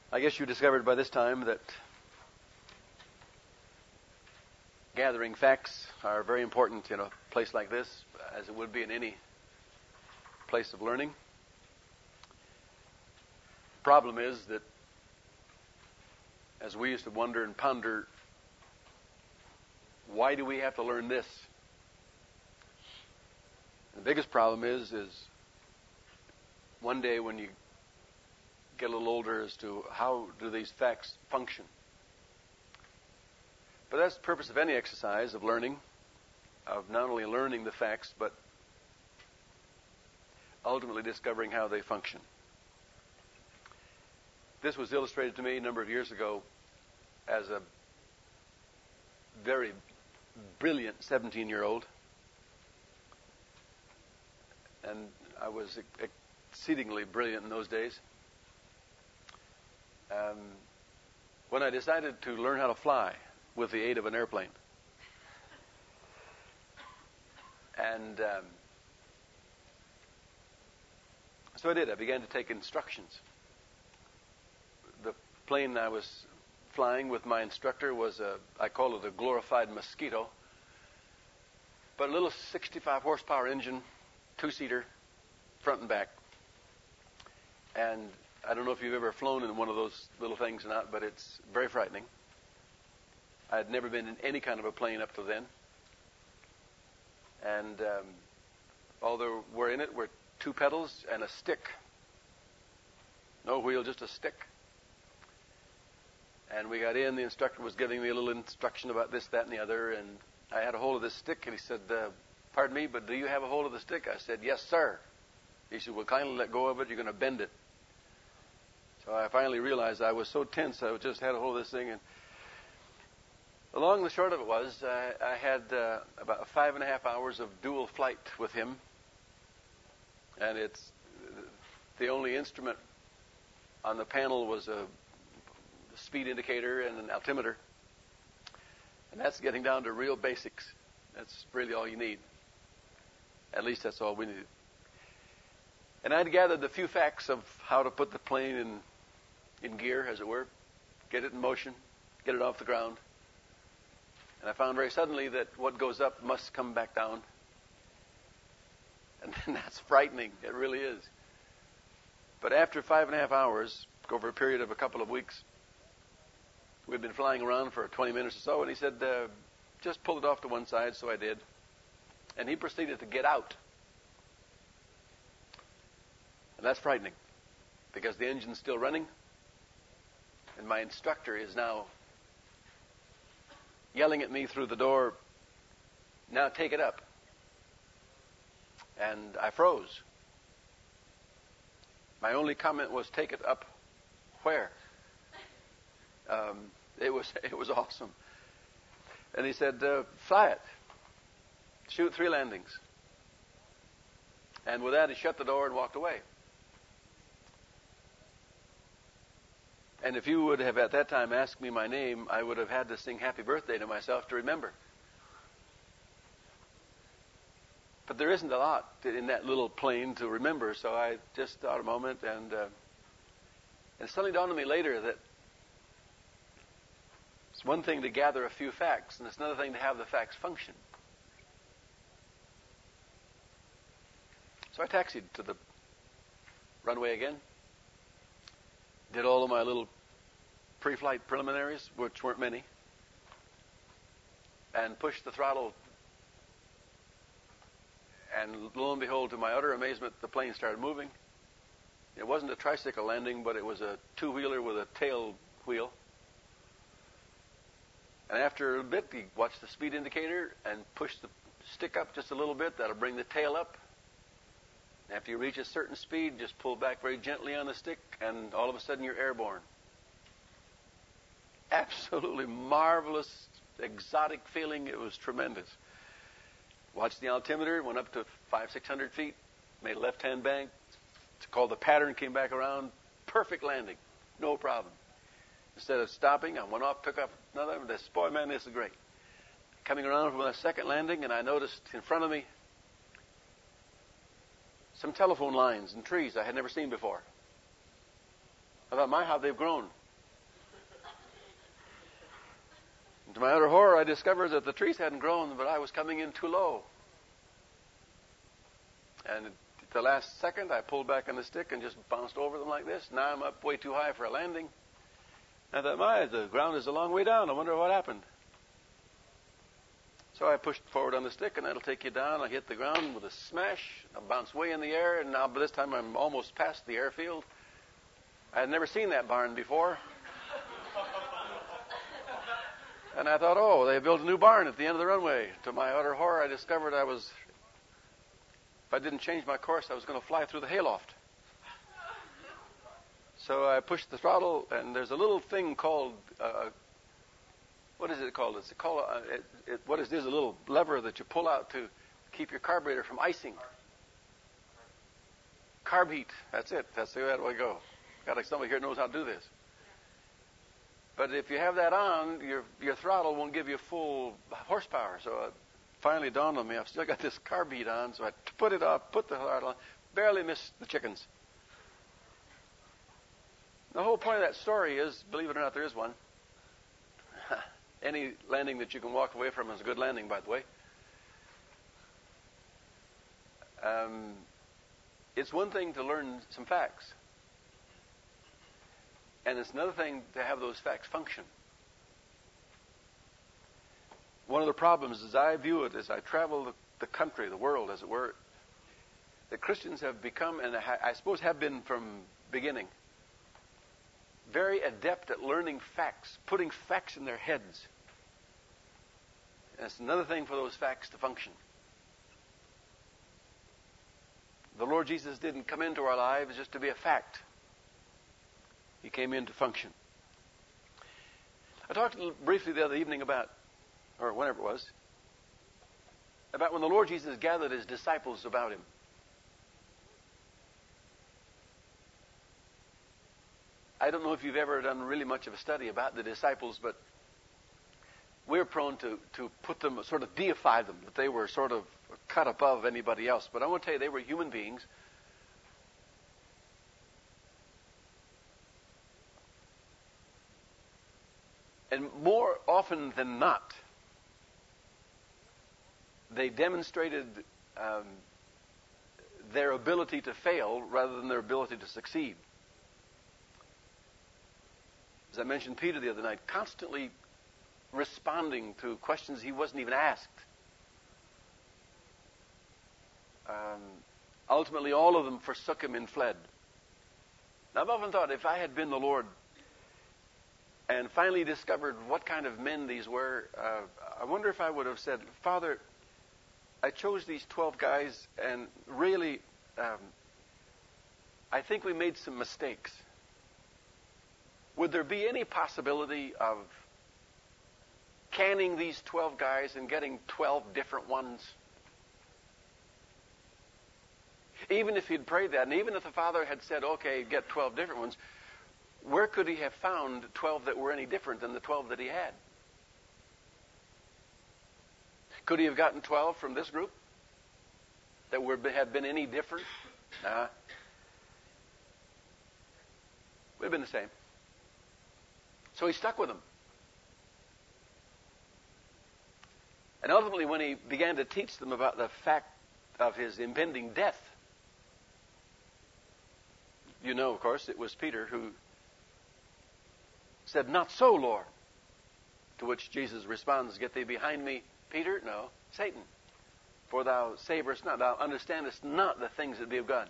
I guess you discovered by this time that gathering facts are very important in a place like this, as it would be in any place of learning. The problem is that as we used to wonder and ponder, why do we have to learn this? The biggest problem is one day when you get a little older as to how do these facts function. But that's the purpose of any exercise of learning, of not only learning the facts, but ultimately discovering how they function. This was illustrated to me a number of years ago as a very brilliant 17-year-old. And I was exceedingly brilliant in those days. When I decided to learn how to fly with the aid of an airplane. And so I did. I began to take instructions. The plane I was flying with my instructor was I call it a glorified Mosquito, but a little 65 horsepower engine, two-seater, front and back. And I don't know if you've ever flown in one of those little things or not, but it's very frightening. I had never been in any kind of a plane up to then. And all there were in it were two pedals and a stick. No wheel, just a stick. And we got in, the instructor was giving me a little instruction about this, that, and the other, and I had a hold of this stick, and he said, pardon me, but do you have a hold of the stick? I said, yes, sir. He said, well, kindly let go of it, you're going to bend it. So I finally realized I was so tense, I just had a hold of this thing, and the long and the short of it was, I had about 5.5 hours of dual flight with him, and it's the only instrument on the panel was a speed indicator and an altimeter, and that's getting down to real basics. That's really all you need. At least that's all we needed. And I'd gathered the few facts of how to put the plane in gear, as it were, get it in motion, get it off the ground. And I found very suddenly that what goes up must come back down. And that's frightening. It really is. But after 5.5 hours, over a period of a couple of weeks, we'd been flying around for 20 minutes or so, and he said, just pull it off to one side, so I did. And he proceeded to get out. And that's frightening, because the engine's still running, and my instructor is now yelling at me through the door, now take it up. And I froze. My only comment was, take it up where? It was awesome. And he said, fly it. Shoot 3 landings. And with that, he shut the door and walked away. And if you would have at that time asked me my name, I would have had to sing happy birthday to myself to remember. But there isn't a lot in that little plane to remember, so I just thought a moment, and it suddenly dawned on me later that it's one thing to gather a few facts, and it's another thing to have the facts function. So I taxied to the runway again, did all of my little pre-flight preliminaries, which weren't many, and pushed the throttle. And lo and behold, to my utter amazement, the plane started moving. It wasn't a tricycle landing, but it was a two-wheeler with a tail wheel. And after a bit, you watch the speed indicator and push the stick up just a little bit. That'll bring the tail up. And after you reach a certain speed, just pull back very gently on the stick, and all of a sudden you're airborne. Absolutely marvelous, exotic feeling. It was tremendous. Watched the altimeter, went up to 500-600 feet, made a left-hand bank. It's called the pattern, came back around. Perfect landing. No problem. Instead of stopping, I went off, took off another. Boy, man, this is great. Coming around from a second landing, and I noticed in front of me some telephone lines and trees I had never seen before. I thought, my, how they've grown. And to my utter horror, I discovered that the trees hadn't grown, but I was coming in too low. And at the last second, I pulled back on the stick and just bounced over them like this. Now I'm up way too high for a landing. I thought, the ground is a long way down. I wonder what happened. So I pushed forward on the stick, and that'll take you down. I hit the ground with a smash. I bounced way in the air, and now by this time I'm almost past the airfield. I had never seen that barn before. And I thought, they built a new barn at the end of the runway. To my utter horror, I discovered if I didn't change my course, I was going to fly through the hayloft. So I pushed the throttle, and there's a little thing called, what is it called? It's called, what is this? A little lever that you pull out to keep your carburetor from icing. Carb heat. That's it. That's the way that would go. Got somebody here knows how to do this. But if you have that on, your throttle won't give you full horsepower. So it finally dawned on me, I've still got this carb heat on, so I put it up, put the throttle on, barely missed the chickens. The whole point of that story is, believe it or not, there is one. Any landing that you can walk away from is a good landing, by the way. It's one thing to learn some facts. And it's another thing to have those facts function. One of the problems, as I view it, as I travel the country, the world, as it were, that Christians have become, and I suppose have been from beginning, very adept at learning facts, putting facts in their heads. And it's another thing for those facts to function. The Lord Jesus didn't come into our lives just to be a fact. He came in to function. I talked briefly the other evening about, or whenever it was, about when the Lord Jesus gathered his disciples about him. I don't know if you've ever done really much of a study about the disciples, but we're prone to put them, sort of deify them, that they were sort of cut above anybody else. But I want to tell you, they were human beings. And more often than not, they demonstrated their ability to fail rather than their ability to succeed. As I mentioned Peter the other night, constantly responding to questions he wasn't even asked. Ultimately, all of them forsook him and fled. Now, I've often thought, if I had been the Lord and finally discovered what kind of men these were, I wonder if I would have said, Father, I chose these 12 guys, and really, I think we made some mistakes. Would there be any possibility of canning these 12 guys and getting 12 different ones? Even if he'd prayed that, and even if the Father had said, okay, get 12 different ones, where could he have found 12 that were any different than the 12 that he had? Could he have gotten 12 from this group that had been any different? Nah. Would have been the same. So he stuck with them. And ultimately, when he began to teach them about the fact of his impending death, you know, of course, it was Peter who said, "Not so, Lord." To which Jesus responds, "Get thee behind me, Peter." No, Satan. "For thou savorest not, thou understandest not the things that be of God."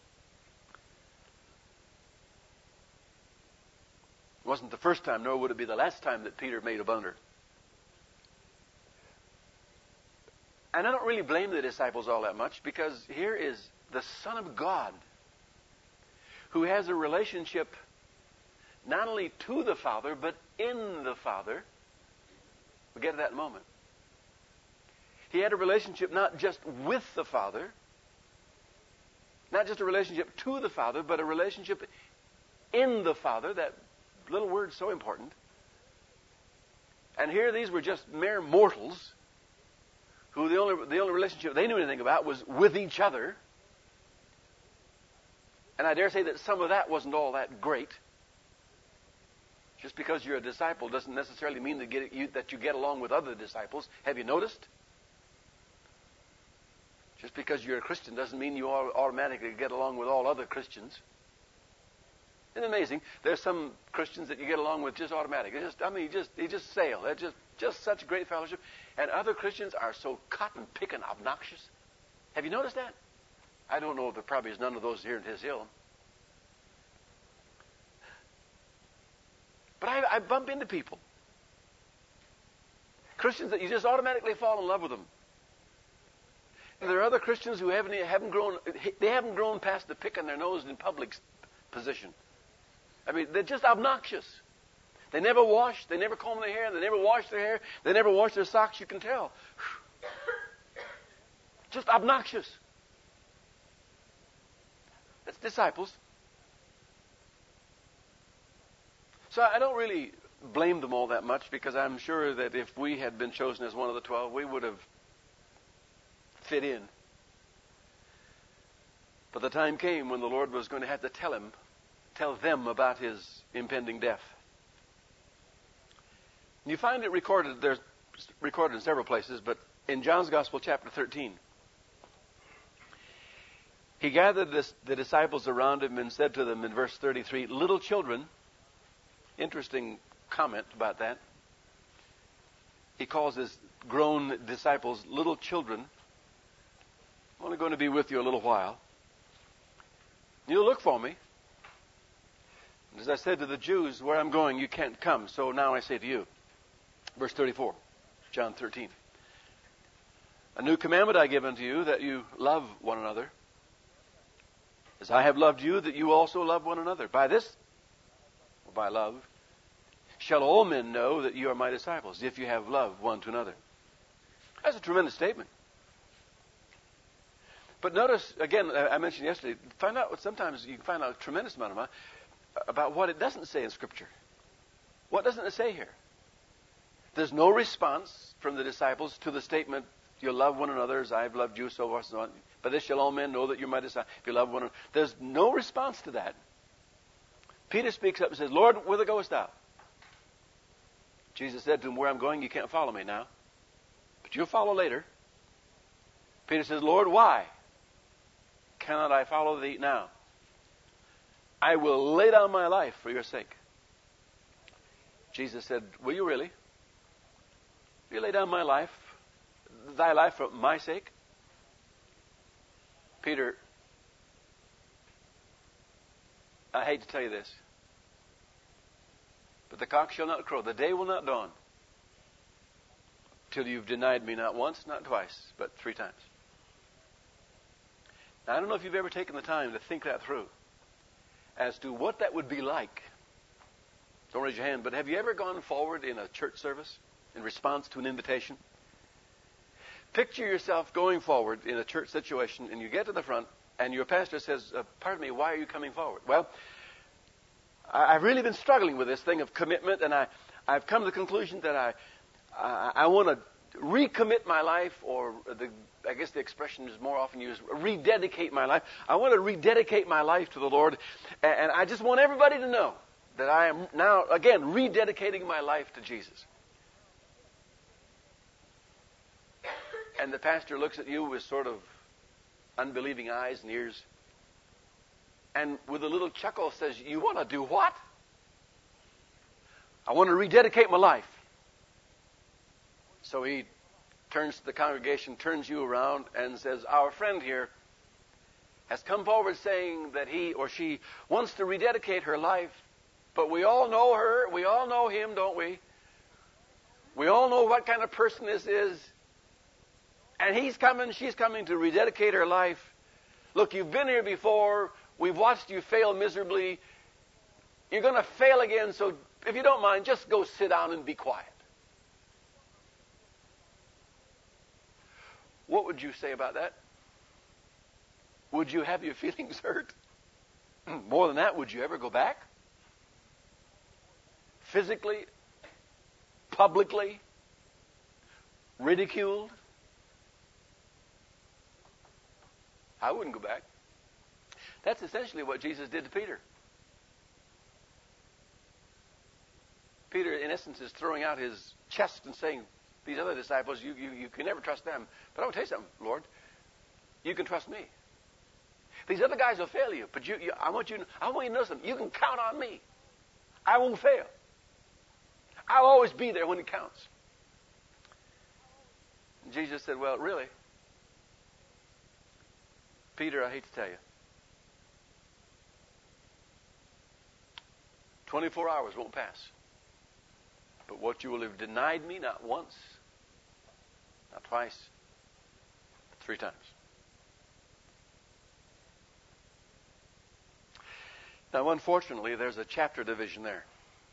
It wasn't the first time, nor would it be the last time that Peter made a blunder. And I don't really blame the disciples all that much, because here is the Son of God who has a relationship not only to the Father, but in the Father. We'll get to that in a moment. He had a relationship not just with the Father, not just a relationship to the Father, but a relationship in the Father. That little word is so important. And here these were just mere mortals who the only relationship they knew anything about was with each other. And I dare say that some of that wasn't all that great. Just because you're a disciple doesn't necessarily mean that you get along with other disciples. Have you noticed? Just because you're a Christian doesn't mean you automatically get along with all other Christians. Isn't it amazing? There's some Christians that you get along with just automatically. You just sail. They're just such great fellowship. And other Christians are so cotton-picking obnoxious. Have you noticed that? I don't know if there probably is none of those here in His Hill. But I bump into people. Christians that you just automatically fall in love with them. And there are other Christians who haven't grown past the picking their nose in public position. I mean, they're just obnoxious. They never wash. They never comb their hair. They never wash their hair. They never wash their socks. You can tell. Just obnoxious. That's disciples. So I don't really blame them all that much, because I'm sure that if we had been chosen as one of the 12, we would have fit in. But the time came when the Lord was going to have to tell them about His impending death. You find it recorded, there's recorded in several places, but in John's Gospel, chapter 13, He gathered the disciples around Him and said to them in verse 33, "Little children," interesting comment about that. He calls His grown disciples little children. I'm only going to be with you a little while. You'll look for me. As I said to the Jews, where I'm going, you can't come. So now I say to you. Verse 34, John 13. "A new commandment I give unto you, that you love one another. As I have loved you, that you also love one another. By this, or by love, shall all men know that you are my disciples, if you have love one to another." That's a tremendous statement. But notice, again, I mentioned yesterday, sometimes you can find out a tremendous amount about what it doesn't say in Scripture. What doesn't it say here? There's no response from the disciples to the statement, "You'll love one another as I have loved you, so forth and so on. By this shall all men know that you're my disciples, if you love one another." There's no response to that. Peter speaks up and says, "Lord, whither goest thou?" Jesus said to him, "Where I'm going, you can't follow me now, but you'll follow later." Peter says, "Lord, why cannot I follow thee now? I will lay down my life for your sake." Jesus said, "Will you really? Will you lay down thy life for my sake?" Peter, I hate to tell you this, but the cock shall not crow, the day will not dawn, till you've denied me not once, not twice, but 3 times. Now, I don't know if you've ever taken the time to think that through as to what that would be like. Don't raise your hand, but have you ever gone forward in a church service in response to an invitation? Picture yourself going forward in a church situation, and you get to the front, and your pastor says, "Pardon me, why are you coming forward?" Well, I've really been struggling with this thing of commitment, and I've come to the conclusion that I want to recommit my life, or I guess the expression is more often used, rededicate my life. I want to rededicate my life to the Lord, and I just want everybody to know that I am now, again, rededicating my life to Jesus. And the pastor looks at you with sort of unbelieving eyes and ears, and with a little chuckle says, "You want to do what?" "I want to rededicate my life." So he turns to the congregation, turns you around, and says, "Our friend here has come forward saying that he or she wants to rededicate her life, but we all know her, we all know him, don't we? We all know what kind of person this is. And she's coming to rededicate her life. Look, you've been here before. We've watched you fail miserably. You're going to fail again, so if you don't mind, just go sit down and be quiet." What would you say about that? Would you have your feelings hurt? More than that, would you ever go back? Physically, publicly, ridiculed? I wouldn't go back. That's essentially what Jesus did to Peter. Peter, in essence, is throwing out his chest and saying, these other disciples, you can never trust them. But I will tell you something, Lord. You can trust me. These other guys will fail you, but I want you to know something. You can count on me. I won't fail. I'll always be there when it counts. And Jesus said, well, really, Peter, I hate to tell you, 24 hours won't pass. But what you will have denied me, not once, not twice, but 3 times. Now, unfortunately, there's a chapter division there.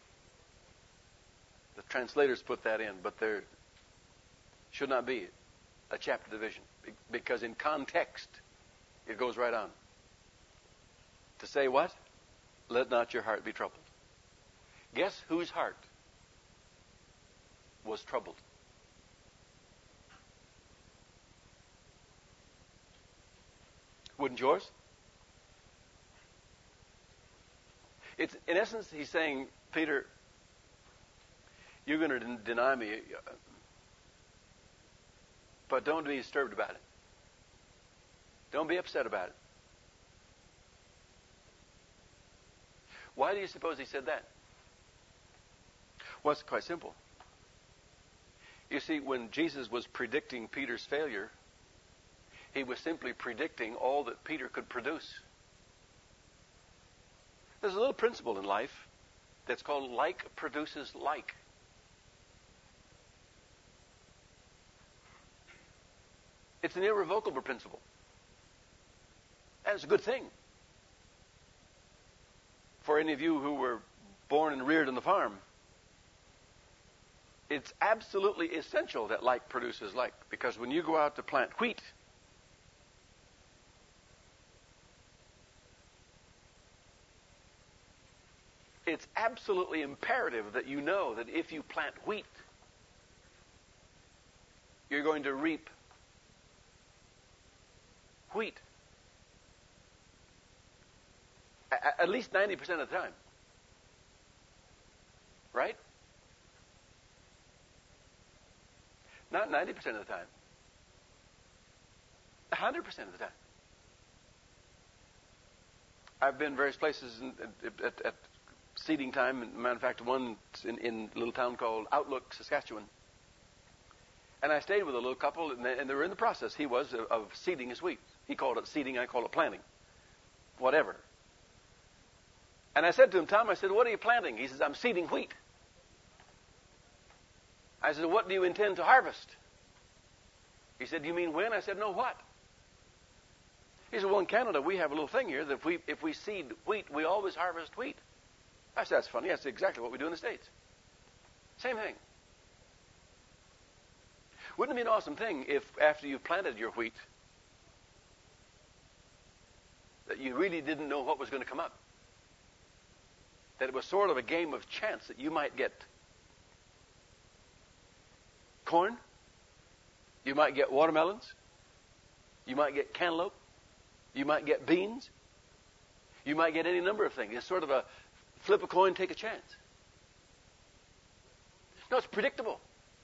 The translators put that in, but there should not be a chapter division, because in context, it goes right on. To say what? Let not your heart be troubled. Guess whose heart was troubled? Wouldn't yours? It's, in essence, he's saying, Peter, you're going to deny me, but don't be disturbed about it. Don't be upset about it. Why do you suppose he said that? Well, it's quite simple. You see, when Jesus was predicting Peter's failure, he was simply predicting all that Peter could produce. There's a little principle in life that's called like produces like. It's an irrevocable principle. And it's a good thing. For any of you who were born and reared on the farm, it's absolutely essential that like produces like. Because when you go out to plant wheat, it's absolutely imperative that you know that if you plant wheat, you're going to reap wheat. At least 90% of the time. Right? Not 90% of the time. 100% of the time. I've been various places at seeding time. As a matter of fact, one in a little town called Outlook, Saskatchewan. And I stayed with a little couple, and they were in the process. He was of seeding his wheat. He called it seeding, I call it planting. Whatever. And I said to him, Tom, I said, what are you planting? He says, I'm seeding wheat. I said, what do you intend to harvest? He said, you mean when? I said, no, what? He said, well, in Canada, we have a little thing here that if we seed wheat, we always harvest wheat. I said, that's funny. That's exactly what we do in the States. Same thing. Wouldn't it be an awesome thing if after you planted your wheat, that you really didn't know what was going to come up? That it was sort of a game of chance that you might get corn, you might get watermelons, you might get cantaloupe, you might get beans, you might get any number of things. It's sort of a flip a coin, take a chance. No, it's predictable.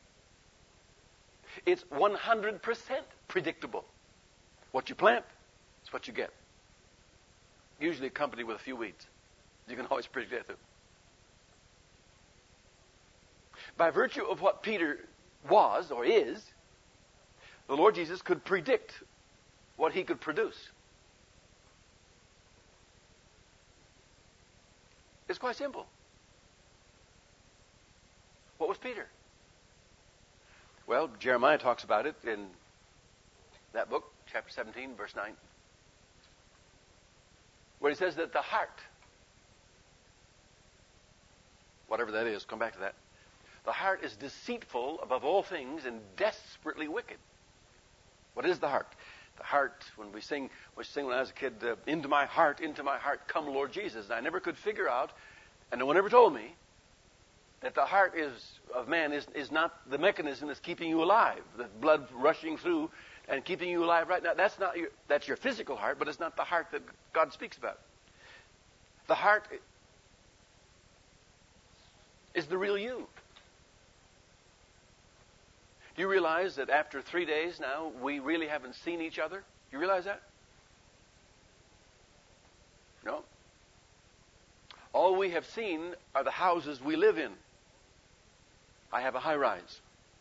It's 100% predictable. What you plant is what you get. Usually accompanied with a few weeds. You can always predict that too. By virtue of what Peter was or is, the Lord Jesus could predict what he could produce. It's quite simple. What was Peter? Well, Jeremiah talks about it in that book, chapter 17, verse 9, where he says that the heart, whatever that is, come back to that. The heart is deceitful above all things and desperately wicked. What is the heart? The heart, when we sing when I was a kid, into my heart, come Lord Jesus. And I never could figure out, and no one ever told me, that the heart of man is not the mechanism that's keeping you alive. The blood rushing through and keeping you alive right now. That's your physical heart, but it's not the heart that God speaks about. The heart is the real you. Do you realize that after 3 days now, we really haven't seen each other? Do you realize that? No. All we have seen are the houses we live in. I have a high-rise.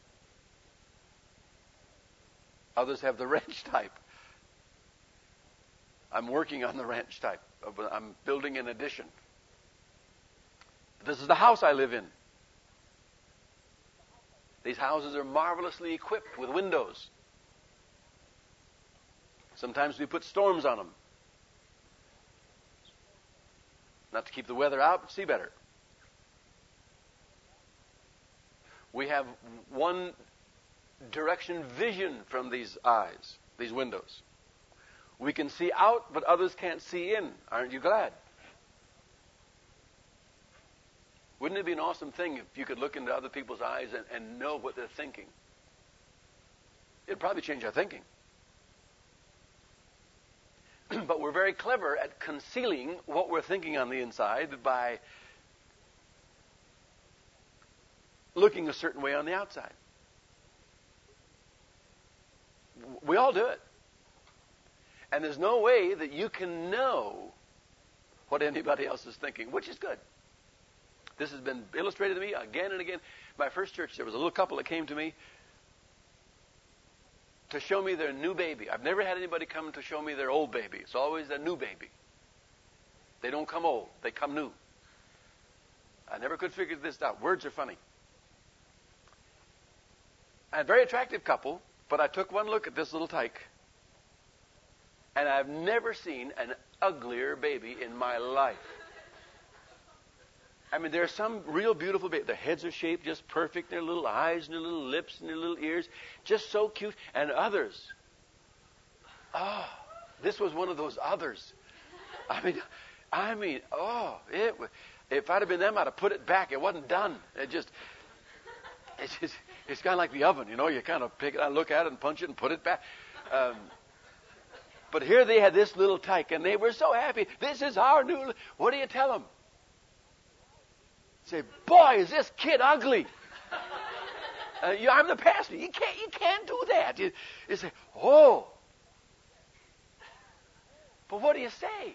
Others have the ranch type. I'm working on the ranch type. I'm building an addition. This is the house I live in. These houses are marvelously equipped with windows. Sometimes we put storms on them. Not to keep the weather out, but see better. We have one direction vision from these eyes, these windows. We can see out, but others can't see in. Aren't you glad? Wouldn't it be an awesome thing if you could look into other people's eyes and know what they're thinking? It'd probably change our thinking. But we're very clever at concealing what we're thinking on the inside by looking a certain way on the outside. We all do it. And there's no way that you can know what anybody else is thinking, which is good. This has been illustrated to me again and again. My first church, there was a little couple that came to me to show me their new baby. I've never had anybody come to show me their old baby. It's always a new baby. They don't come old. They come new. I never could figure this out. Words are funny. A very attractive couple, but I took one look at this little tyke, and I've never seen an uglier baby in my life. I mean, there are some real beautiful babies. Their heads are shaped just perfect. Their little eyes and their little lips and their little ears, just so cute. And others, this was one of those others. I mean, if I'd have been them, I'd have put it back. It wasn't done. It's kind of like the oven, you know. You kind of pick it out, look at it, and punch it and put it back. But here they had this little tyke, and they were so happy. This is our new. What do you tell them? Say, boy, is this kid ugly. I'm the pastor. You can't do that. You say, oh. But what do you say?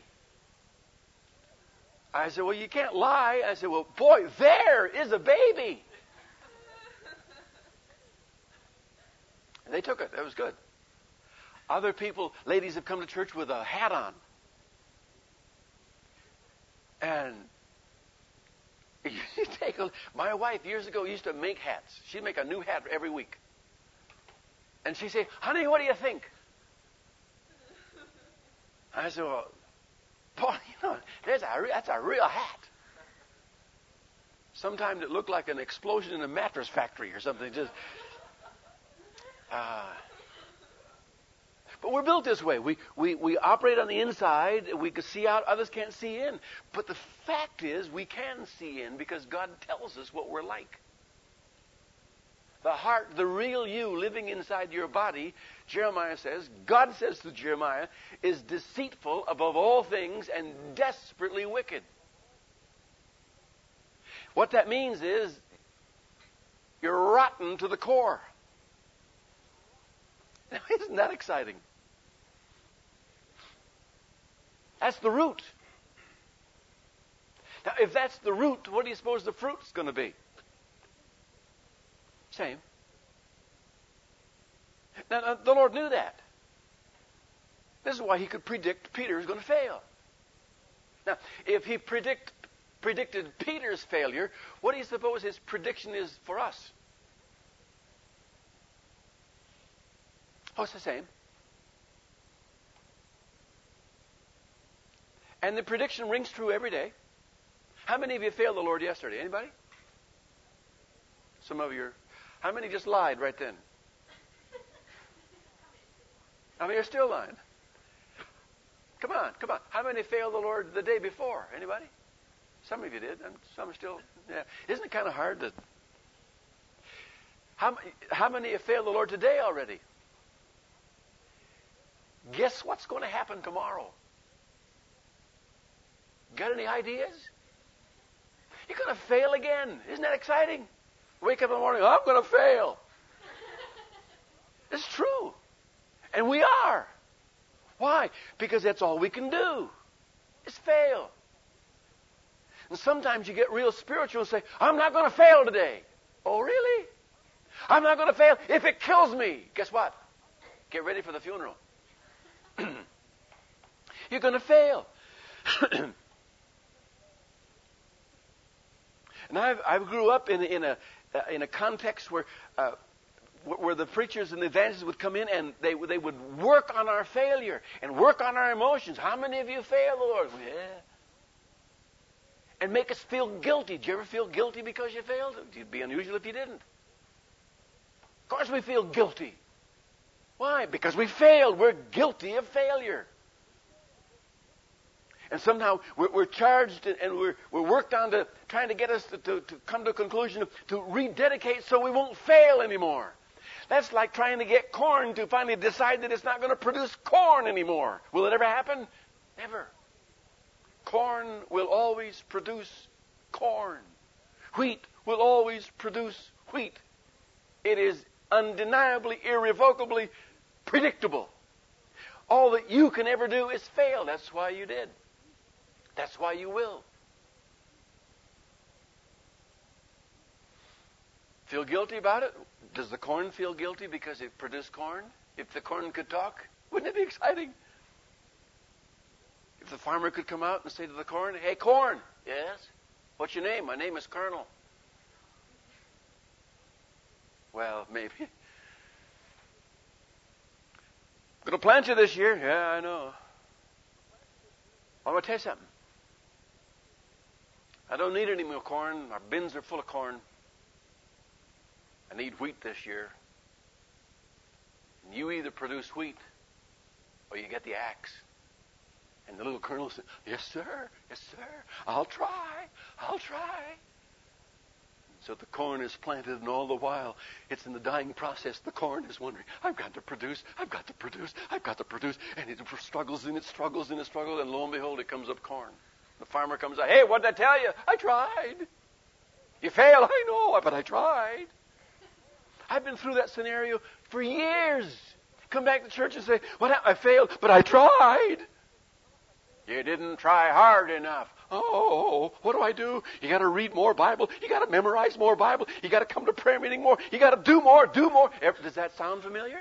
I said, well, you can't lie. I said, well, boy, there is a baby. And they took it. That was good. Other people, ladies have come to church with a hat on. And my wife years ago used to make hats. She'd make a new hat every week. And she'd say, honey, what do you think? I said, well, boy, you know, that's a real hat. Sometimes it looked like an explosion in a mattress factory or something. But we're built this way. We operate on the inside. We can see out. Others can't see in. But the fact is, we can see in because God tells us what we're like. The heart, the real you living inside your body, Jeremiah says, God says to Jeremiah, is deceitful above all things and desperately wicked. What that means is you're rotten to the core. Now, isn't that exciting? That's the root. Now, if that's the root, what do you suppose the fruit's going to be? Same. Now, the Lord knew that. This is why he could predict Peter's going to fail. Now, if he predicted Peter's failure, what do you suppose his prediction is for us? Oh, it's the same. And the prediction rings true every day. How many of you failed the Lord yesterday? Anybody? Some of you. How many just lied right then? How many are still lying? Come on. How many failed the Lord the day before? Anybody? Some of you did, and some are still. Yeah. Isn't it kind of hard to? How many have failed the Lord today already? Guess what's going to happen tomorrow? Got any ideas? You're going to fail again. Isn't that exciting? Wake up in the morning, I'm going to fail. It's true. And we are. Why? Because that's all we can do is fail. And sometimes you get real spiritual and say, I'm not going to fail today. Oh, really? I'm not going to fail if it kills me. Guess what? Get ready for the funeral. You're going to fail. And I grew up in a context where the preachers and the evangelists would come in and they would work on our failure and work on our emotions. How many of you failed, Lord? Yeah. And make us feel guilty. Did you ever feel guilty because you failed? It'd be unusual if you didn't. Of course we feel guilty. Why? Because we failed. We're guilty of failure. And somehow we're charged and we're worked on to trying to get us to come to a conclusion to rededicate so we won't fail anymore. That's like trying to get corn to finally decide that it's not going to produce corn anymore. Will it ever happen? Never. Corn will always produce corn. Wheat will always produce wheat. It is undeniably, irrevocably predictable. All that you can ever do is fail. That's why you did. That's why you will. Feel guilty about it? Does the corn feel guilty because it produced corn? If the corn could talk, wouldn't it be exciting? If the farmer could come out and say to the corn, hey, corn. Yes? What's your name? My name is Colonel. Well, maybe. I'm going to plant you this year. Yeah, I know. I'm going to tell you something. I don't need any more corn. Our bins are full of corn. I need wheat this year. And you either produce wheat or you get the axe. And the little colonel said, yes, sir. Yes, sir. I'll try. I'll try. So the corn is planted, and all the while, it's in the dying process. The corn is wondering, I've got to produce, I've got to produce, I've got to produce. And it struggles and it struggles and it struggles, and lo and behold, it comes up corn. The farmer comes out, hey, what did I tell you? I tried. You failed, I know, but I tried. I've been through that scenario for years. Come back to church and say, what happened? I failed, but I tried. You didn't try hard enough. Oh, what do? You got to read more Bible. You got to memorize more Bible. You got to come to prayer meeting more. You got to do more. Does that sound familiar?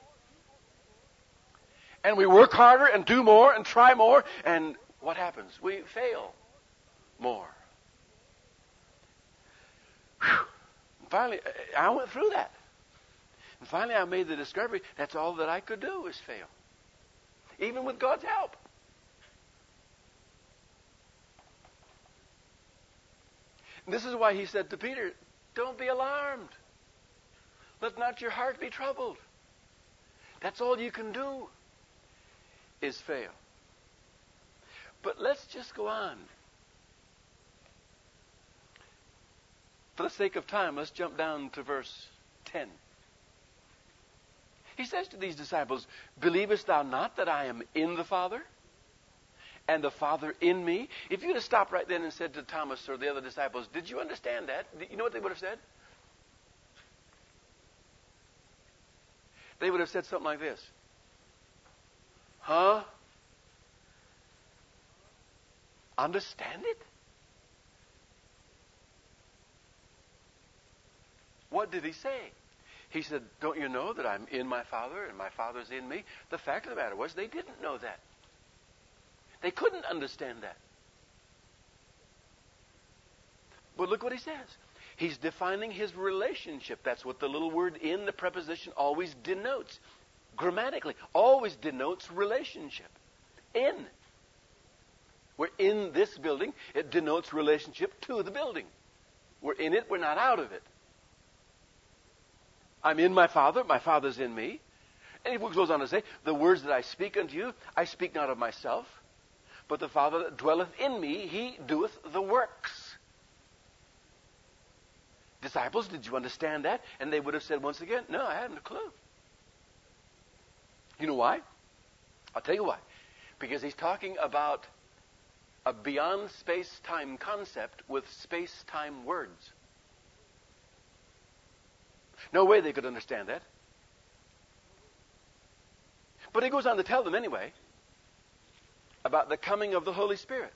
And we work harder and do more and try more. And what happens? We fail more. Whew. Finally, I went through that. And finally, I made the discovery that's all that I could do is fail. Even with God's help. And this is why he said to Peter, don't be alarmed. Let not your heart be troubled. That's all you can do is fail. But let's just go on. For the sake of time, let's jump down to verse 10. He says to these disciples, believest thou not that I am in the Father, and the Father in me? If you'd have stopped right then and said to Thomas or the other disciples, did you understand that? You know what they would have said? They would have said something like this. Huh? Understand it? What did he say? He said, don't you know that I'm in my Father and my Father's in me? The fact of the matter was they didn't know that. They couldn't understand that. But look what he says. He's defining his relationship. That's what the little word in, the preposition, always denotes. Grammatically, always denotes relationship. In. We're in this building. It denotes relationship to the building. We're in it. We're not out of it. I'm in my Father. My Father's in me. And he goes on to say, the words that I speak unto you, I speak not of myself, but the Father that dwelleth in me, he doeth the works. Disciples, did you understand that? And they would have said once again, no, I hadn't a clue. You know why? I'll tell you why. Because he's talking about a beyond space-time concept with space-time words. No way they could understand that. But he goes on to tell them anyway about the coming of the Holy Spirit.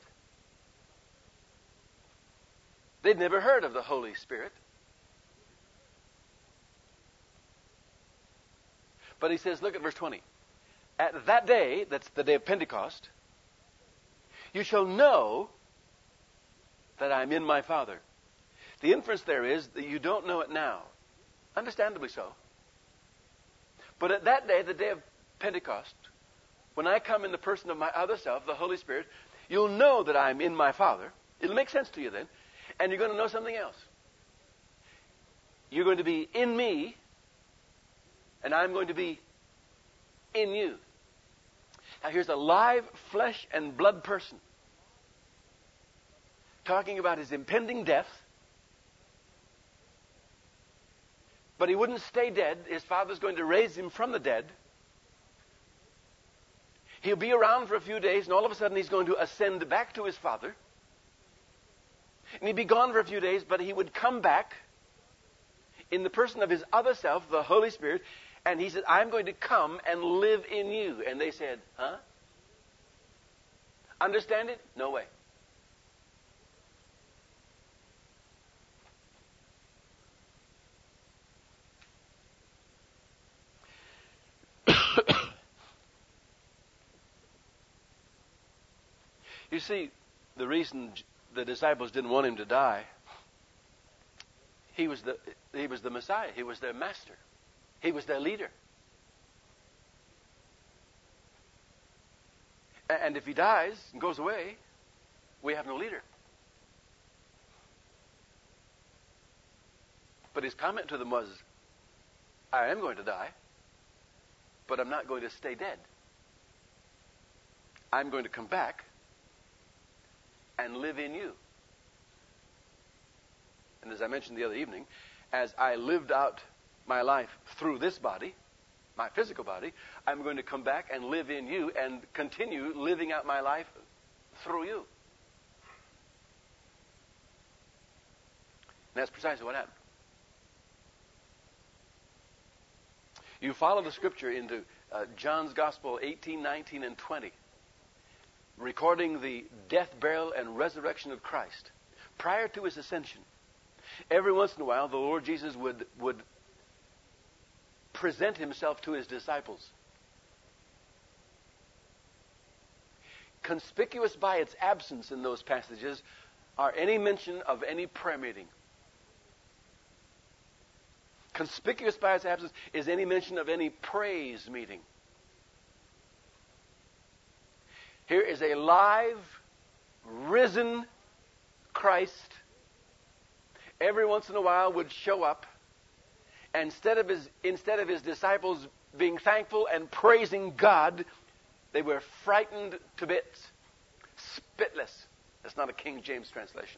They'd never heard of the Holy Spirit. But he says, look at verse 20. At that day, that's the day of Pentecost, you shall know that I'm in my Father. The inference there is that you don't know it now. Understandably so. But at that day, the day of Pentecost, when I come in the person of my other self, the Holy Spirit, you'll know that I'm in my Father. It'll make sense to you then. And you're going to know something else. You're going to be in me, and I'm going to be in you. Now here's a live flesh and blood person talking about his impending death. But he wouldn't stay dead. His Father's going to raise him from the dead. He'll be around for a few days, and all of a sudden he's going to ascend back to his Father. And he'd be gone for a few days, but he would come back in the person of his other self, the Holy Spirit, and he said, I'm going to come and live in you. And they said, huh? Understand it? No way. You see, the reason the disciples didn't want him to die, he was the Messiah. He was their master. He was their leader. And if he dies and goes away, we have no leader. But his comment to them was, I am going to die, but I'm not going to stay dead. I'm going to come back and live in you. And as I mentioned the other evening, as I lived out my life through this body, my physical body, I'm going to come back and live in you and continue living out my life through you. And that's precisely what happened. You follow the scripture into John's Gospel 18, 19, and 20, recording the death, burial, and resurrection of Christ. Prior to his ascension, every once in a while, the Lord Jesus would present himself to his disciples. Conspicuous by its absence in those passages are any mention of any prayer meeting. Conspicuous by its absence is any mention of any praise meeting. Here is a live, risen Christ. Every once in a while would show up, and instead of his disciples being thankful and praising God, they were frightened to bits, spitless. That's not a King James translation.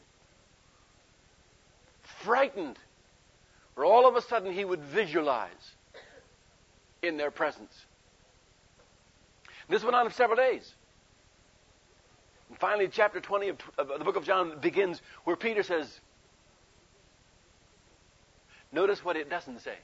Frightened, where all of a sudden he would visualize in their presence. This went on for several days. And finally, chapter 20 of the book of John begins where Peter says, notice what it doesn't say.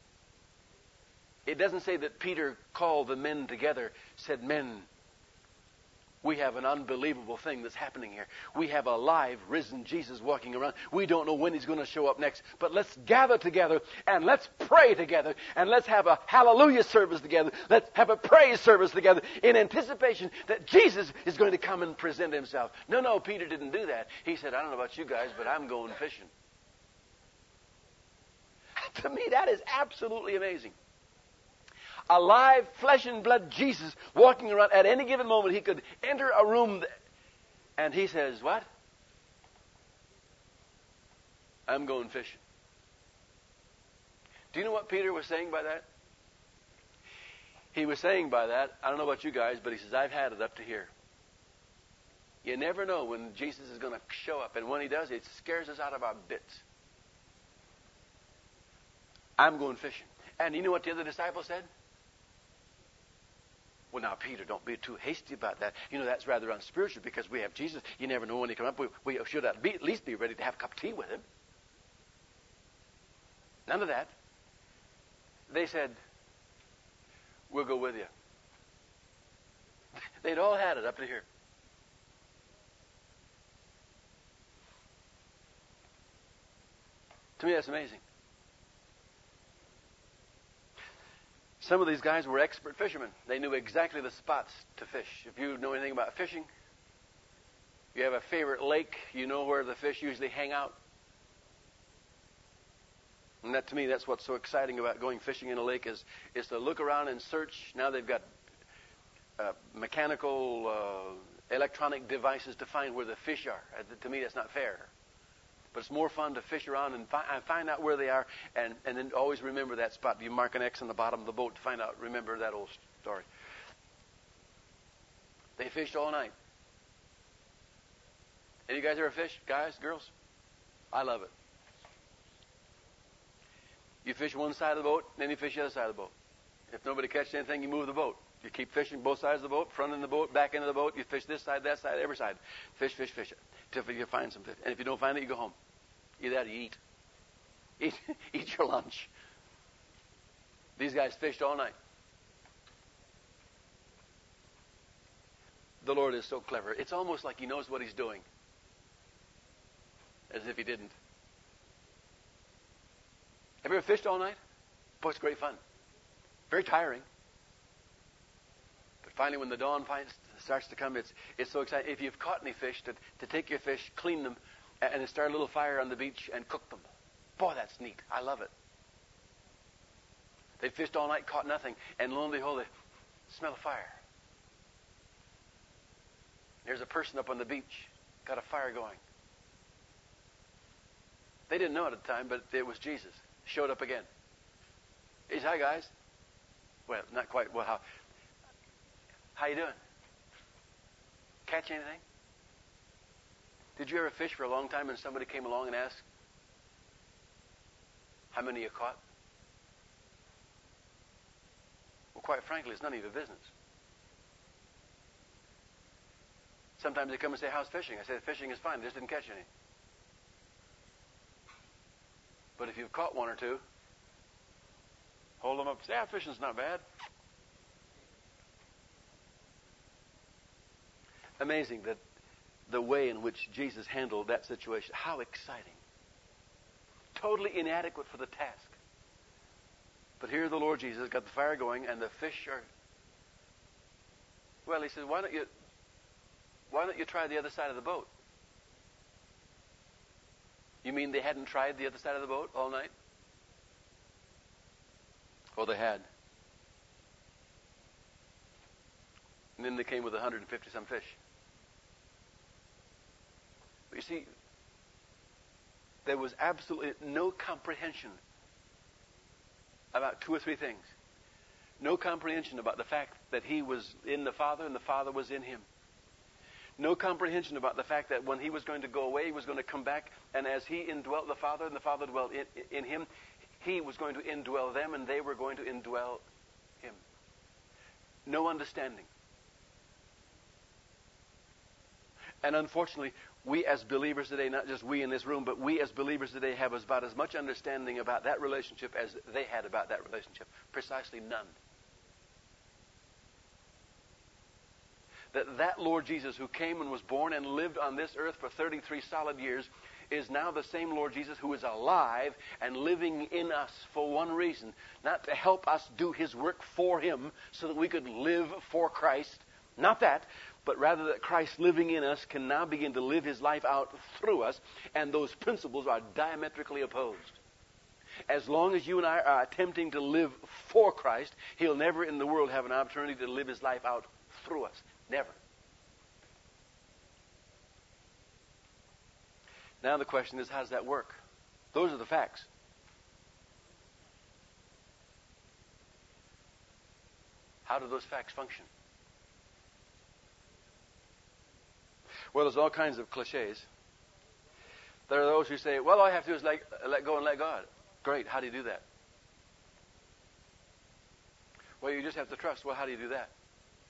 It doesn't say that Peter called the men together, said, men, we have an unbelievable thing that's happening here. We have a live, risen Jesus walking around. We don't know when he's going to show up next, but let's gather together and let's pray together and let's have a hallelujah service together. Let's have a praise service together in anticipation that Jesus is going to come and present himself. No, Peter didn't do that. He said, I don't know about you guys, but I'm going fishing. To me, that is absolutely amazing. A live, flesh and blood Jesus walking around. At any given moment, he could enter a room and he says, what? I'm going fishing. Do you know what Peter was saying by that? He was saying by that, I don't know about you guys, but he says, I've had it up to here. You never know when Jesus is going to show up. And when he does, it scares us out of our bits. I'm going fishing. And you know what the other disciples said? Well, now, Peter, don't be too hasty about that. You know, that's rather unspiritual because we have Jesus. You never know when he comes up. We should at least be ready to have a cup of tea with him. None of that. They said, we'll go with you. They'd all had it up to here. To me, that's amazing. Some of these guys were expert fishermen. They knew exactly the spots to fish. If you know anything about fishing, you have a favorite lake, you know where the fish usually hang out. And that, to me, that's what's so exciting about going fishing in a lake is to look around and search. Now they've got mechanical, electronic devices to find where the fish are. To me, that's not fair. But it's more fun to fish around and find out where they are, and then always remember that spot. You mark an X on the bottom of the boat to find out, remember that old story. They fished all night. Any of you guys ever fish? Guys, girls? I love it. You fish one side of the boat, then you fish the other side of the boat. If nobody catches anything, you move the boat. You keep fishing both sides of the boat, front end of the boat, back end of the boat. You fish this side, that side, every side. Fish it. Till you find some fish. And if you don't find it, you go home. Either that or you eat. Eat your lunch. These guys fished all night. The Lord is so clever. It's almost like he knows what he's doing. As if he didn't. Have you ever fished all night? Boy, it's great fun. Very tiring. But finally, when the dawn starts to come, it's so exciting. If you've caught any fish, to take your fish, clean them, and then start a little fire on the beach and cook them. Boy, that's neat. I love it. They fished all night, caught nothing, and lo and behold, they smell a fire. There's a person up on the beach, got a fire going. They didn't know it at the time, but it was Jesus. Showed up again. He said, hi, guys. Well, not quite. Well, how you doing? Catch anything? Did you ever fish for a long time and somebody came along and asked, how many you caught? Well, quite frankly, it's none of your business. Sometimes they come and say, how's fishing? I say, fishing is fine. I just didn't catch any. But if you've caught one or two, hold them up and say, fishing's not bad. Amazing that the way in which Jesus handled that situation. How exciting. Totally inadequate for the task. But here the Lord Jesus got the fire going and the fish are... Well, he said, why don't you try the other side of the boat? You mean they hadn't tried the other side of the boat all night? Oh, they had. And then they came with 150-some fish. But you see, there was absolutely no comprehension about two or three things. No comprehension about the fact that he was in the Father and the Father was in him. No comprehension about the fact that when he was going to go away, he was going to come back, and as he indwelt the Father and the Father dwelt in him, he was going to indwell them and they were going to indwell him. No understanding. And unfortunately, we as believers today, not just we in this room, but we as believers today have about as much understanding about that relationship as they had about that relationship. Precisely none. That Lord Jesus who came and was born and lived on this earth for 33 solid years is now the same Lord Jesus who is alive and living in us for one reason, not to help us do his work for him so that we could live for Christ. Not that, but rather that Christ living in us can now begin to live his life out through us, and those principles are diametrically opposed. As long as you and I are attempting to live for Christ, he'll never in the world have an opportunity to live his life out through us. Never. Now the question is, how does that work? Those are the facts. How do those facts function? Well, there's all kinds of cliches. There are those who say, well, all I have to do is let go and let God. Great, how do you do that? Well, you just have to trust. Well, how do you do that?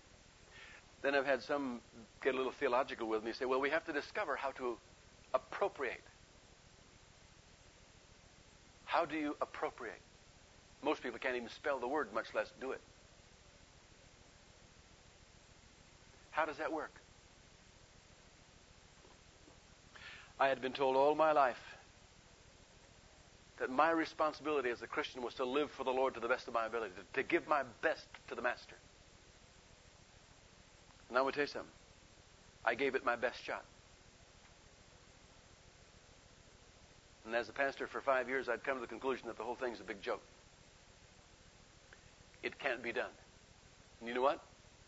Then I've had some get a little theological with me, say, well, we have to discover how to appropriate. How do you appropriate? Most people can't even spell the word, much less do it. How does that work? I had been told all my life that my responsibility as a Christian was to live for the Lord to the best of my ability, to give my best to the Master. And I will tell you something. I gave it my best shot. And as a pastor for 5 years, I'd come to the conclusion that the whole thing's a big joke. It can't be done. And you know what?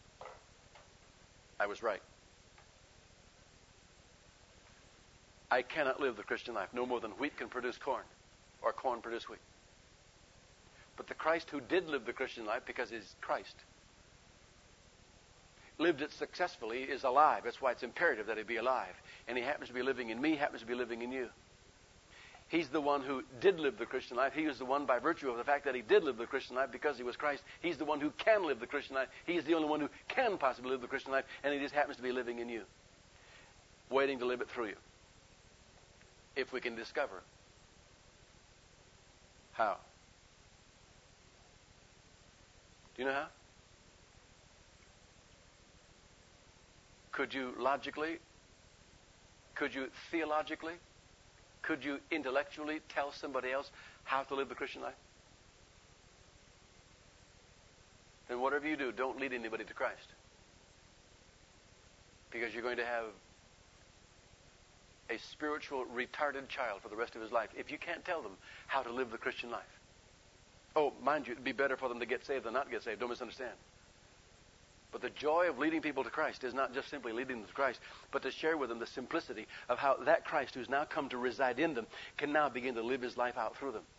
I was right. I cannot live the Christian life no more than wheat can produce corn or corn produce wheat. But the Christ who did live the Christian life, because he's Christ, lived it successfully, is alive. That's why it's imperative that he be alive. And he happens to be living in me, happens to be living in you. He's the one who did live the Christian life. He is the one, by virtue of the fact that he did live the Christian life because he was Christ, he's the one who can live the Christian life. He's the only one who can possibly live the Christian life, and he just happens to be living in you, waiting to live it through you. If we can discover how. Do you know how? Could you logically, could you theologically, could you intellectually tell somebody else how to live the Christian life? Then whatever you do, don't lead anybody to Christ. Because you're going to have a spiritual retarded child for the rest of his life if you can't tell them how to live the Christian life. Oh, mind you, it'd be better for them to get saved than not get saved. Don't misunderstand. But the joy of leading people to Christ is not just simply leading them to Christ, but to share with them the simplicity of how that Christ who's now come to reside in them can now begin to live his life out through them.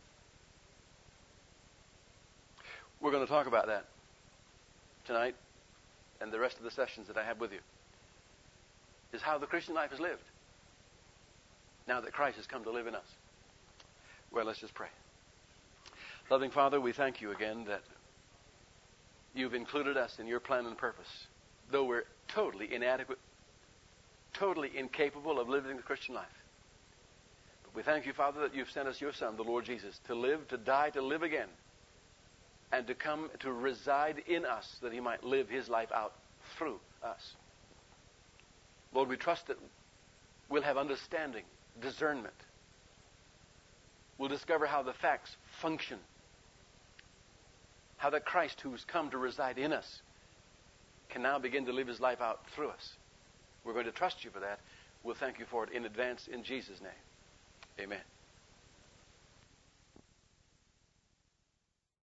We're going to talk about that tonight, and the rest of the sessions that I have with you, is how the Christian life is lived now that Christ has come to live in us. Well, let's just pray. Loving Father, we thank you again that you've included us in your plan and purpose, though we're totally inadequate, totally incapable of living the Christian life. But we thank you, Father, that you've sent us your Son, the Lord Jesus, to live, to die, to live again, and to come to reside in us that he might live his life out through us. Lord, we trust that we'll have understanding, discernment. We'll discover how the facts function, how the Christ who's come to reside in us can now begin to live his life out through us. We're going to trust you for that. We'll thank you for it in advance in Jesus' name. Amen.